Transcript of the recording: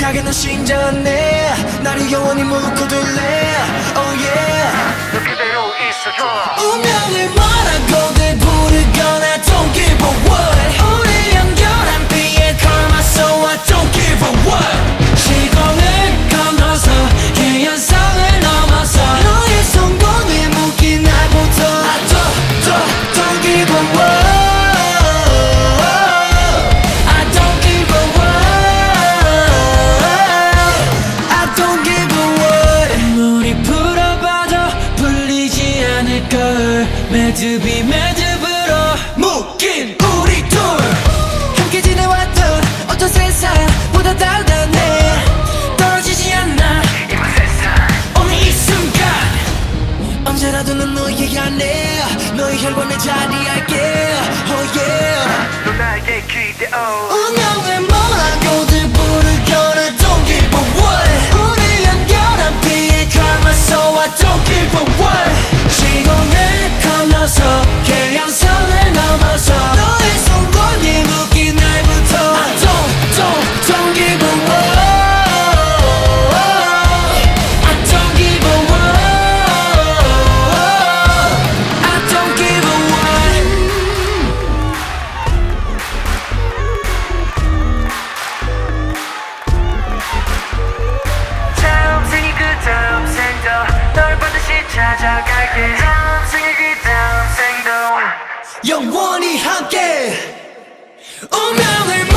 가게는 심장내 나를 영원히 묶어둘래 Oh yeah 너 그대로 있어줘. 운명을 뭐라고들 부르거나 Don't give a what 우리 연결한 비의 karma So I don't give a what 시공을 건너서 계연성을 넘어서 너의 성공에 묶인 날부터 I don't give a what I don't give a what I don't give a what 물이 불어봐도 풀리지 않을 걸 매듭이 매듭으로 묶인 우리 둘 함께 지내왔던 어떤 세상보다 달달해 떨어지지 않아 이번 세상 오늘 이 순간 언제라도 난 너의 안에 너의 혈관에 자리할게 Oh yeah 너 나에게 기대어. 운명을 뭐라고들 부르거나 Don't give a what 우리 연결한 비의 karma So I don't give a what 시공을 건너서 계연성을 넘어서 너의 손권이 묶인 날부터 I don't give a what I don't give a what I don't give a what 다음 생이 그 다음 생도 널 반드시 찾아갈게. 다음 생이 그 다음 생도 영원히 함께 운명을